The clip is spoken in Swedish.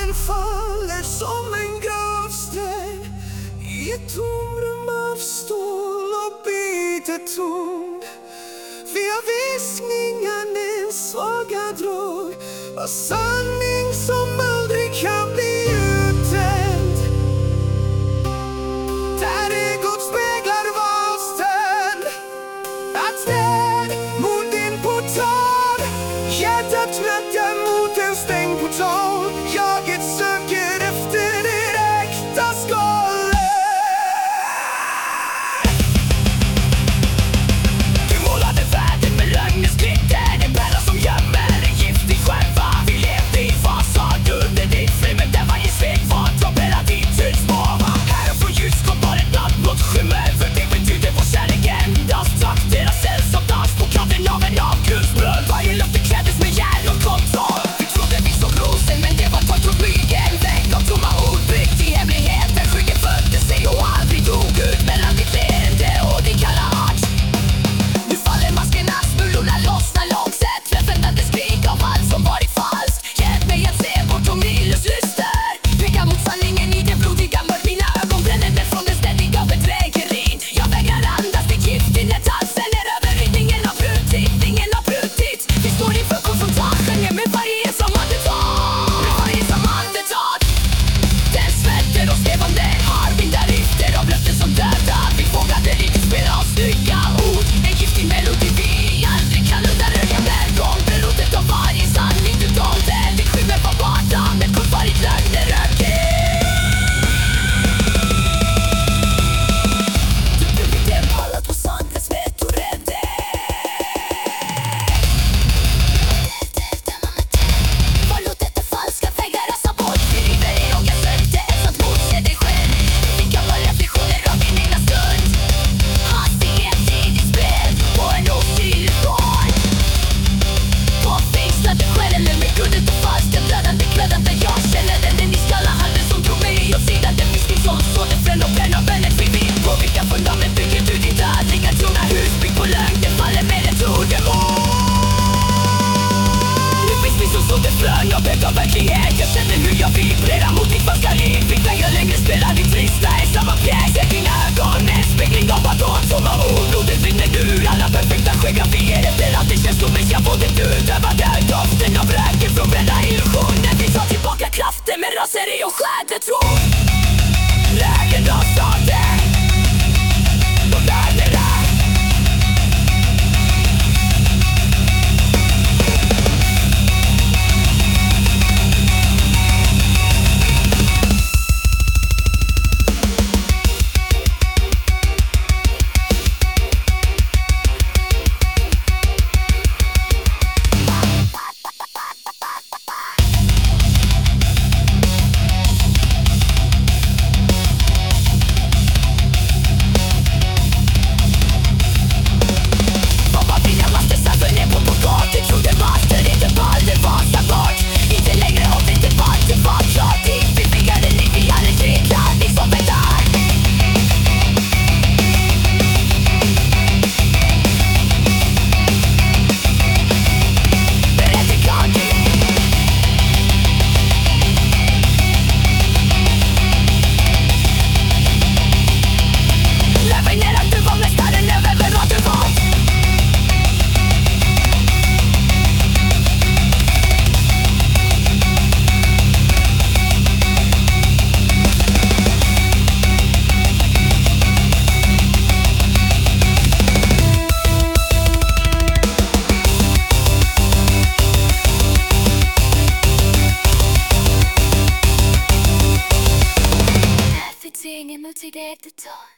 Dagen faller som en gravsten i ett tomrum av stål och bitter ton. Via viskningen en svaga drag av sanning som aldrig kan bli uttömd. Där egot speglar valsten att städ mot din portal. Hjärtat knäcker mot en stängd portal. Jaget söker efter det äkta skalet. Du målade världen med lögnens glitter. En pärla som gömmer en giftig skärva. Vi levde i fasad under ditt flim, men där varje svek var droppera ditt hudspåva. Här och från ljus kom bara ett natt mot skymmer. För det betyder vår kärlek endast traktera sällskapsdans på kanten av en avgrundsbrunn. Varje löfte kläddes med järn och kontroll. Vi trodde vi såg rosen, men det var torrt från ryggen. Väck av tomma ord byggt i hemligheter. Skyggen födde sig och aldrig dog ut mellan ditt leende och din kalla art. Nu faller maskerna, smulorna lossnar långsamt. Förväntade skrik av allt som varit falskt. Hjälp mig att se bortom Nilus lyster. Peka mot sanningen i det blodiga mörk. Mina ögon brännande från den ständiga bedrägerin. Jag vägrar andas, ditt gift i halsen är över. Ingen har brutit, ingen har brutit. Vi står inför konfrontationen med varje som andetag. Med varje som andetag. Den svälter och skevande armin därefter av löften som dödar. Vi vågade inte spela av snygga ord. En giftig melodi vi aldrig kan lunda röga med. Gånger rotet av varje sanning du dolde. Ditt skimmer var vardagen, ett kort varje lögner röker. Du blev inte malad på sanden, svett och rände. Var låt detta falska väggar rasa bort. Vi river i och jag sökte ett sånt motse dig själv. Vi kan vara reflektioner av din egna stund. Hastighet i ditt spel på en otydlig barn. Påfängslade själen med guldet och falska dödande kläddan. Där jag känner den iskalla handen som drog mig åt sidan. Den viskning som såg det frän och bränna vänner. Vi vet på vilka fundament bygger du ditt dödliga trona. Hus byggt på lögn, det faller med ett ordemot. Nu finns vi som såg det flöng av bädd av verklighet. Jag känner hur jag vibrerar mot ditt falska liv. Vi kan ju längre spela din trista i samma pjäs. Se dina ögon, en spegling av badon. Som av ord, blodet rinner ur alla perfekta skäggafier. Efter att det känns som en ska få det utövade. Doften av röken från brända illusioner. Vi tar tillbaka kraften med raseri och stjärnetro. Lägen rasade och världen är. Ingen multidektor.